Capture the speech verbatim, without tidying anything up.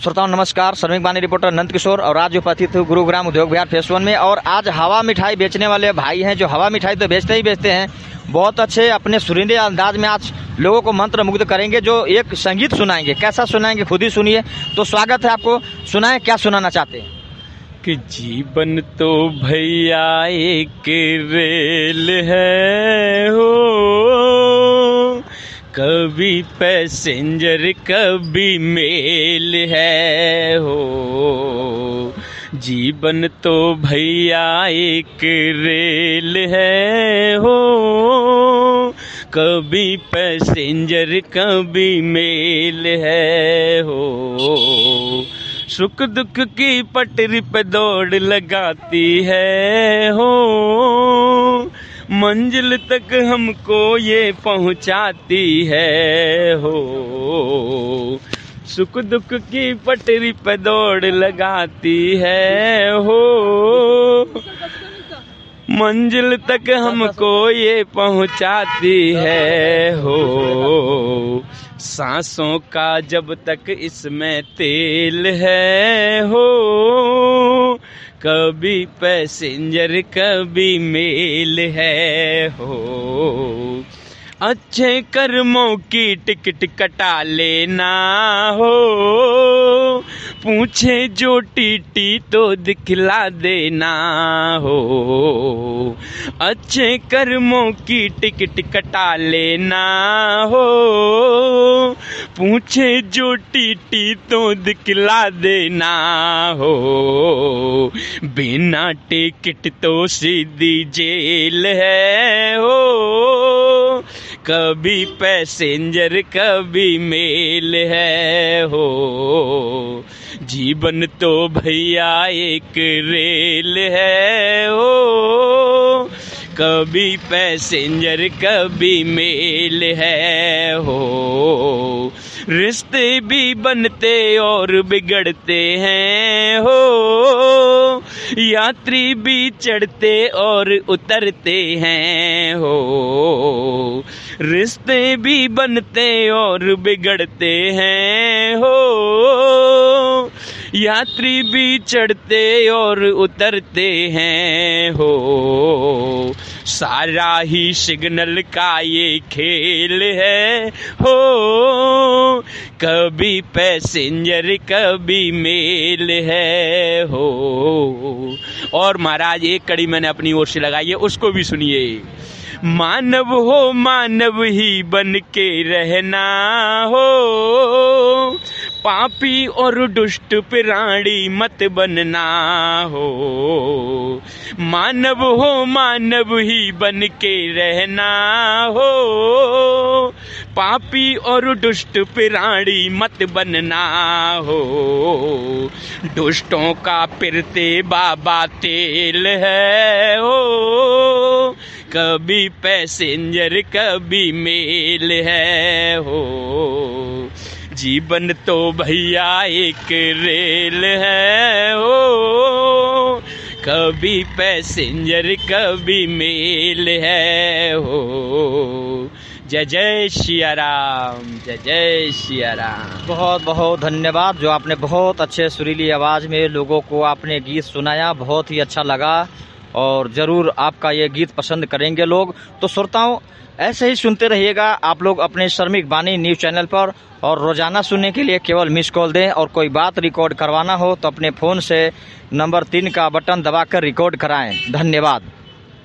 श्रोताओं नमस्कार, श्रमिक बानी रिपोर्टर नंद किशोर और आज उपस्थित हूँ गुरुग्राम उद्योग विहार फेस वन में। और आज हवा मिठाई बेचने वाले भाई हैं जो हवा मिठाई तो बेचते ही बेचते हैं, बहुत अच्छे अपने सुरीले अंदाज में आज लोगों को मंत्र मुग्ध करेंगे, जो एक संगीत सुनाएंगे। कैसा सुनाएंगे खुद ही सुनिए। तो स्वागत है आपको, सुनाएं क्या सुनाना चाहते हैं। कि जीवन तो भैया एक रेल है हो, कभी पैसेंजर कभी मेल है हो। जीवन तो भैया एक रेल है हो, कभी पैसेंजर कभी मेल है हो। सुख दुख की पटरी पे दौड़ लगाती है हो, मंजिल तक हमको ये पहुंचाती है हो। सुख दुख की पटरी पे दौड़ लगाती है हो, मंजिल तक हमको ये पहुंचाती है हो। सांसों का जब तक इसमें तेल है हो, कभी पैसेंजर कभी मेल है हो। अच्छे कर्मों की टिकट कटा लेना हो, पूछे जो टीटी तो दिखला देना हो। अच्छे कर्मों की टिकट कटा लेना हो, पूछे जो टीटी तो दिखला देना हो। बिना टिकट तो सीधी जेल है हो, कभी पैसेंजर कभी मेल है हो। जीवन तो भैया एक रेल है हो, कभी पैसेंजर कभी मेल है हो। रिश्ते भी बनते और बिगड़ते हैं हो, यात्री भी चढ़ते और उतरते हैं हो। रिश्ते भी बनते और बिगड़ते हैं हो, यात्री भी चढ़ते और उतरते हैं हो। सारा ही सिग्नल का ये खेल है हो, कभी पैसेंजर कभी मेल है हो। और महाराज एक कड़ी मैंने अपनी ओर से लगाई है, उसको भी सुनिए। मानव हो मानव ही बन के रहना हो, पापी और दुष्ट प्राणी मत बनना हो। मानव हो मानव ही बन के रहना हो, पापी और दुष्ट प्राणी मत बनना हो। दुष्टों का पिरते बाबा तेल है हो, कभी पैसेंजर कभी मेल है हो। जीवन तो भैया एक रेल है हो, कभी पैसेंजर कभी मेल है हो। जय जय सिया राम, जय जय सिया राम। बहुत बहुत धन्यवाद, जो आपने बहुत अच्छे सुरीली आवाज़ में लोगों को आपने गीत सुनाया, बहुत ही अच्छा लगा और ज़रूर आपका ये गीत पसंद करेंगे लोग। तो श्रोताओं ऐसे ही सुनते रहिएगा आप लोग अपने श्रमिक बानी न्यूज़ चैनल पर, और रोजाना सुनने के लिए केवल मिस कॉल दें, और कोई बात रिकॉर्ड करवाना हो तो अपने फ़ोन से नंबर तीन का बटन दबाकर रिकॉर्ड कराएं। धन्यवाद।